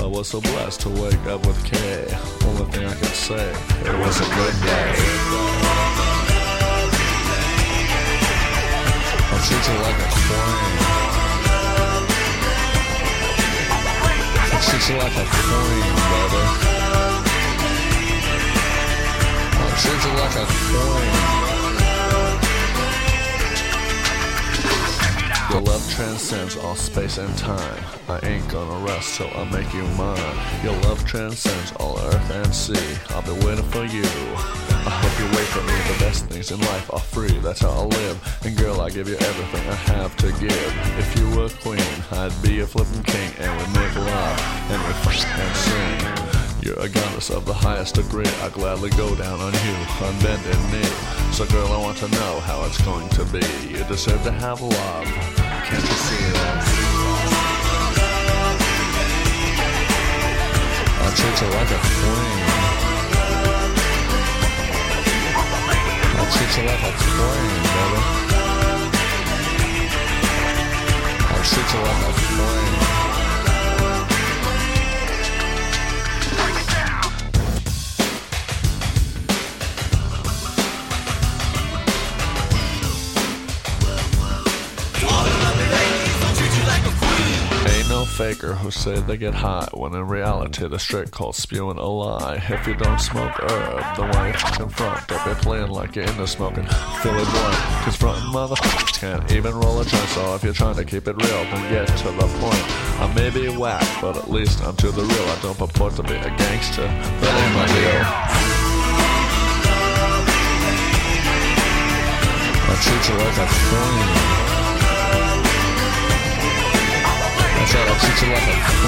was so blessed to wake up with K. Only thing I can say, it was a good day. I'll treat you like a queen. I'll treat you like a queen, baby. I'll treat you like a queen. Your love transcends all space and time. I ain't gonna rest till I make you mine. Your love transcends all earth and sea. I'll be waiting for you. I hope you wait for me. The best things in life are free, that's how I live. And girl, I give you everything I have to give. If you were a queen, I'd be a flippin' king. And we'd make love, and we'd fight and sing. You're a goddess of the highest degree. I'll gladly go down on you, on bended knee. So girl, I want to know how it's going to be. You deserve to have love. Can't you see that? I'll treat you like a queen. I'll treat you like a queen, baby. I'll treat you like a queen. No faker who say they get high when in reality they're straight called spewing a lie. If you don't smoke herb, then why you fucking front? Don't be playing like you're into smoking Philly blunt. Cause frontin' motherfuckers can't even roll a joint. So if you're trying to keep it real, then get to the point. I may be whack, but at least I'm to the real. I don't purport to be a gangster, that ain't my deal. I treat you like a queen. I said I'll treat you like a